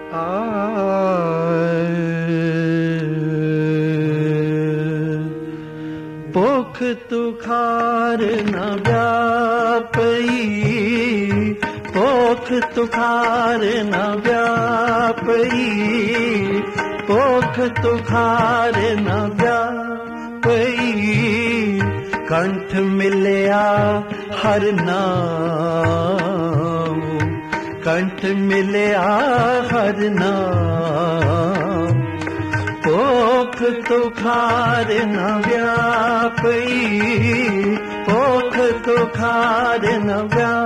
ਭੁੱਖ ਤੁਖਾਰ ਨਾ ਵਿਆਪਈ, ਭੁੱਖ ਤੁਖਾਰ ਨਾ ਵਿਆਪਈ, ਭੁੱਖ ਤੁਖਾਰ ਨਾ ਵਿਆਪਈ। ਕੰਠ ਮਿਲਿਆ ਹਰ ਨਾਮ, ਕੰਠ ਮਿਲਿਆ ਹਰ ਨਾਮ। ਭੁੱਖ ਤੁਖਾਰ ਨਾ ਵਿਆਪਈ, ਭੁੱਖ ਤੁਖਾਰ ਨਾ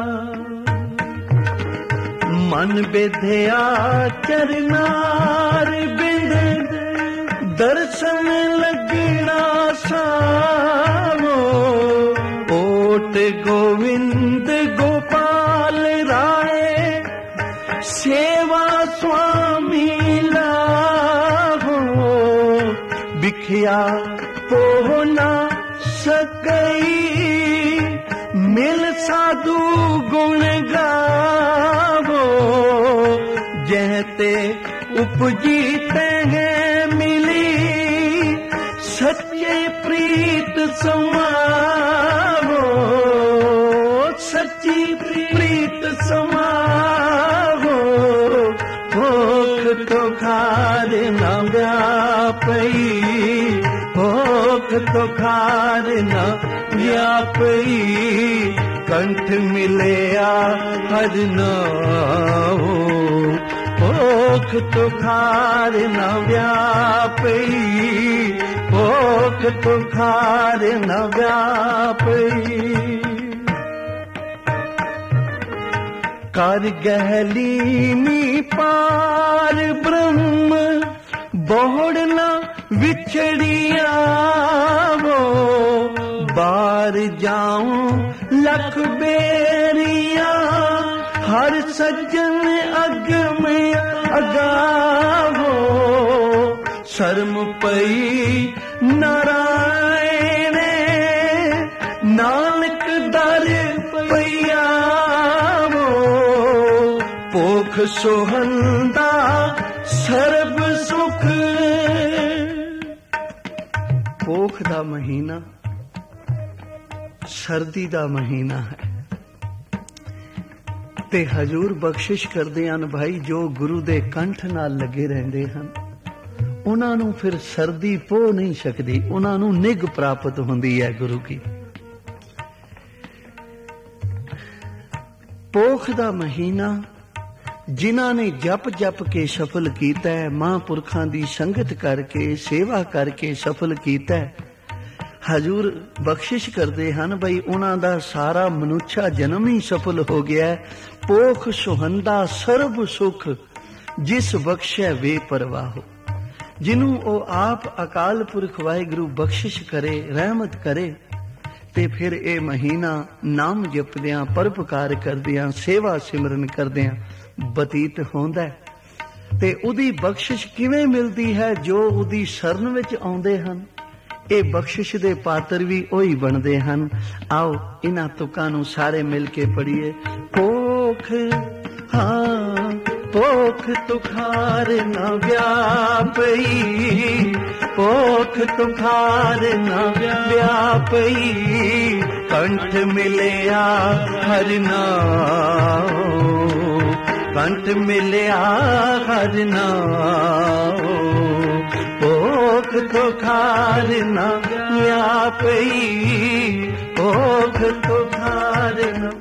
ਵਿਆਪ। ਮਨ ਬਿਧਿਆ ਚਰਨਾਰ ਬਿੰਦ, ਦਰਸ਼ਨ ਲੱਗਣਾ ਸਾਵੋ। ਓਟ ਗੋਵਿੰਦ ਗੋਪਾਲ ਰਾਏ, ਸੇਵਾ ਸੁਆਮੀ ਲਾਹੋ। ਬਿਖਿਆ ਪੋਹ ਨਾ ਸਕਈ, ਮਿਲ ਸਾਧੂ ਗੁਣ ਗਾਵੋ। ਜਹ ਤੇ ਉਪਜੀ ਤਹ ਮਿਲੀ, ਸੱਚੇ ਪ੍ਰੀਤ ਸਮਾਵੋ। ਸੱਚੀ ਪ੍ਰੀਤ ਸਮਾਵੋ। ਭੁੱਖ ਤੁਖਾਰ ਨਾ ਵਿਆਪਈ, ਭੁੱਖ ਤੁਖਾਰ ਨਾ ਵਿਆਪਈ। ਕੰਠ ਮਿਲਿਆ ਹਰ ਨਾਮ, ਭੁੱਖ ਤੁਖਾਰ ਨਾ ਵਿਆਪਈ, ਭੁੱਖ ਤੁਖਾਰ ਨਾ ਵਿਆਪਈ। ਕਰ ਗਹਿਲੀਨੀ ਪਾਰ ਬ੍ਰਹਮ, ਬਹੁੜ ਨਾ ਵਿਛੜਿਆ ਵੋ। ਬਾਰ ਜਾਉ ਲਖ ਬੇਰੀਆਂ, ਹਰ ਸੱਜਣ ਅਗਮ ਅਗਾਵੋ। ਸ਼ਰਮ ਪਈ ਨਾਰਾਇਣ, ਨਾਨਕ ਦਰ ਪਈਆ ਵੋ। ਭੁੱਖ ਸੁਹੰਦਾ ਸਰਬ ਸੁਖ। ਭੁੱਖ ਦਾ ਮਹੀਨਾ ਸਰਦੀ ਦਾ ਮਹੀਨਾ ਹੈ, ਤੇ ਹਜ਼ੂਰ ਬਖਸ਼ਿਸ਼ ਕਰਦੇ ਹਨ ਭਾਈ, ਜੋ ਗੁਰੂ ਦੇ ਕੰਠ ਨਾਲ ਲੱਗੇ ਰਹਿੰਦੇ ਹਨ ਉਹਨਾਂ ਨੂੰ ਫਿਰ ਸਰਦੀ ਪੋਹ ਨਹੀਂ ਸਕਦੀ, ਉਹਨਾਂ ਨੂੰ ਨਿੱਘ ਪ੍ਰਾਪਤ ਹੁੰਦੀ ਹੈ ਗੁਰੂ ਕੀ। ਪੋਖ ਦਾ ਮਹੀਨਾ ਜਿਨ੍ਹਾਂ ਨੇ ਜਪ ਜਪ ਕੇ ਸਫਲ ਕੀਤਾ ਹੈ, ਮਹਾਂਪੁਰਖਾਂ ਦੀ ਸੰਗਤ ਕਰਕੇ ਸੇਵਾ ਕਰਕੇ ਸਫਲ ਕੀਤਾ ਹੈ, ਹਜ਼ੂਰ ਬਖਸ਼ਿਸ਼ ਕਰਦੇ ਹਨ ਬਈ ਉਹਨਾਂ ਦਾ ਸਾਰਾ ਮਨੁੱਖਾ ਜਨਮ ਹੀ ਸਫਲ ਹੋ ਗਿਆ। ਪੋਖ ਸੁਹੰਦਾ ਸਰਬ ਸੁਖ, ਜਿਸ ਬਖਸ਼ੈ ਵੇ ਪਰਵਾਹੋ। ਜਿਹਨੂੰ ਉਹ ਆਪ ਅਕਾਲ ਪੁਰਖ ਵਾਹਿਗੁਰੂ ਬਖਸ਼ਿਸ਼ ਕਰੇ, ਰਹਿਮਤ ਕਰੇ, ਤੇ ਫਿਰ ਇਹ ਮਹੀਨਾ ਨਾਮ ਜਪਦਿਆਂ, ਪਰਉਪਕਾਰ ਕਰਦਿਆਂ, ਸੇਵਾ ਸਿਮਰਨ ਕਰਦਿਆਂ ਬਤੀਤ ਹੁੰਦਾ ਹੈ। ਤੇ ਉਹਦੀ ਬਖਸ਼ਿਸ਼ ਕਿਵੇਂ ਮਿਲਦੀ ਹੈ? ਜੋ ਉਹਦੀ ਸ਼ਰਨ ਵਿੱਚ ਆਉਂਦੇ ਹਨ, ਇਹ ਬਖਸ਼ਿਸ਼ ਦੇ ਪਾਤਰ ਵੀ ਉਹੀ ਬਣਦੇ ਹਨ। ਆਓ ਇਹਨਾਂ ਤੁਕਾਂ ਨੂੰ ਸਾਰੇ ਮਿਲ ਕੇ ਪੜ੍ਹੀਏ। ਪੋਖ ਹਾਂ ਪੋਖ ਤੁਖਾਰ ਨਾ ਵਿਆਪਈ, ਪੋਖ ਤੁਖਾਰ ਨਾ ਵਿਆਪਈ। ਕੰਠ ਮਿਲਿਆ ਹਰ ਨਾਮ, ਕੰਠ ਮਿਲਿਆ ਹਰ ਨਾਮ। ਭੁੱਖ ਤੁਖਾਰ ਨਾ ਵਿਆਪਈ, ਭੁੱਖ ਤੁਖਾਰ ਨਾ